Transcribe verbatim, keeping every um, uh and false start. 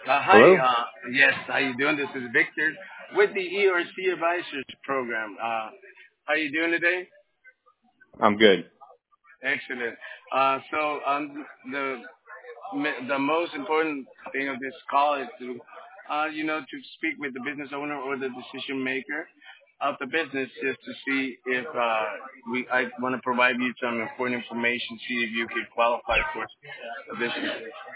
Uh, hi, Hello? uh, yes, how you doing? This is Victor with the E R C Advisors Program. Uh, how you doing today? I'm good. Excellent. Uh, so um, the the most important thing of this call is to, uh, you know, to speak with the business owner or the decision maker of the business just to see if uh, we I want to provide you some important information, see if you could qualify for the business.